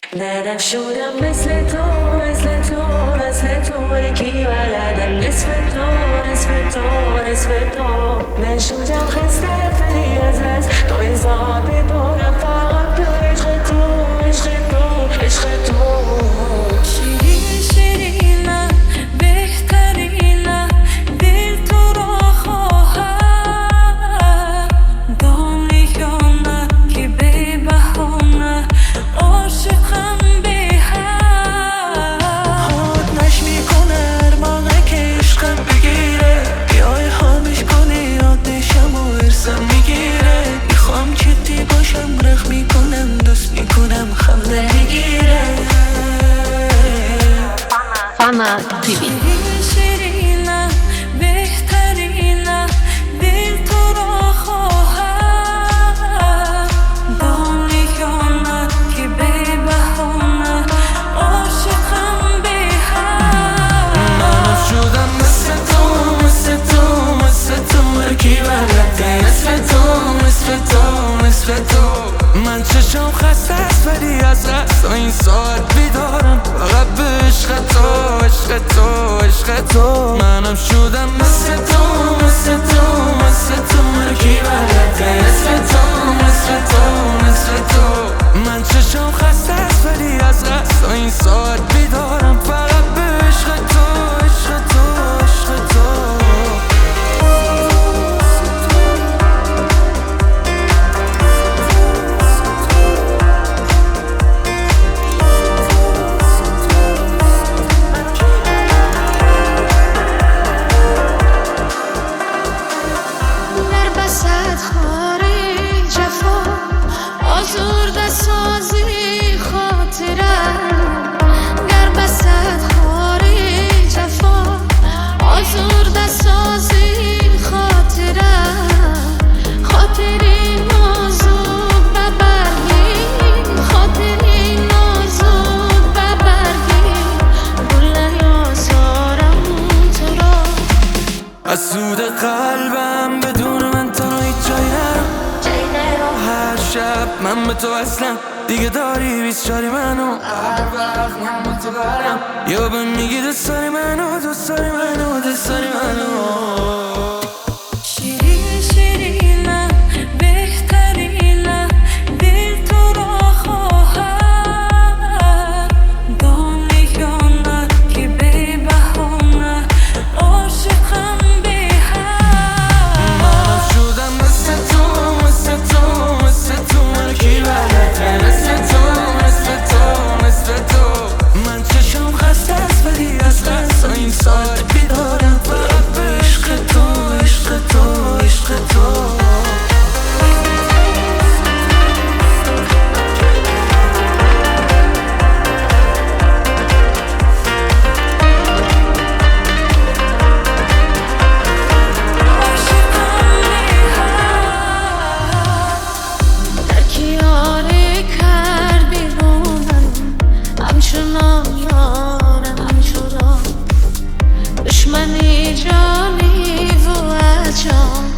ندم شدم مثل تو مثل تو مثل تو یکی بلدم نصف تو نصف تو نصف تو نشدم خسته فری از تو ایزا بیدارم فقط به عشق تو عشق تو عشق تو شیرین شیرینم بهترینم دل تو را خواهم دانیانه که به بهانه عاشقم به هم حادنش میکنه ارمانه که عشقم بگیره بیای حامیش کنی یادشم و ارسم میگیره میخوام جدی باشم رخ میکنم دوست میکنم خنده میگیره Fana TV. شیرین شیرینم بهترینم دل تو را خواهم دانیانه که به بهانه عاشقم به هم منم شدم مثل تو مثل تو مثل تو یکی بلده نصف تو نصف تو نصف تو من چشم خسته است ولی از رست این ساعت بیدارم فقط به عشق تو عشق تو عشق تو منم شدم مثل تو مثل تو مثل تو یکی بلده نصف تو نصف تو نصف تو من چشم خسته است ولی از رست این ساعت بیدارم فقط به عشق تو عشق تو عشق تو آزرده سازی خاطرم گر بسد خاری جفا آزرده سازی خاطرم خاطری نازک ببرگی خاطری نازک ببرگی گل آزارم تو را از سود قلبم بدون من تا هیچ جایی نرم هر شب من به تو اصلا دیگه داری بیست چاری منو هر وقت من با تو برم یا به میگی دوست داری منو دوست داری منو دوست داری منو شیرین شیرینم بهترینم دل تو را خواهم دانیانه که به بهانه عاشقم به هم منم شدم مثل تو مثل تو مثل تو یکی بلده مثل تو مثل تو مثل تو من چشم خسته است ولی از قصد این ساعت بیدارم فقط به عشق تو عشق تو عشق تو کیاره کردی رو من همچنان یارم همچنان دشمنی جانی و جان